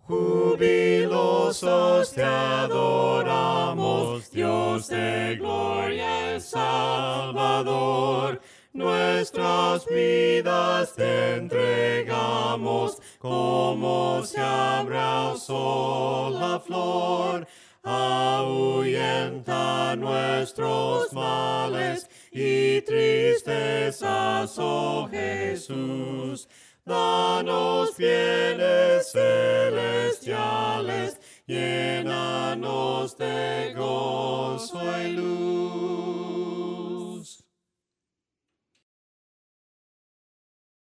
Jubilosos te adoramos, Dios de gloria y Salvador. Nuestras vidas te entregamos, como se abre al sol la flor. Ahuyenta nuestros males y tristezas, oh Jesús. Danos bienes celestiales, llénanos de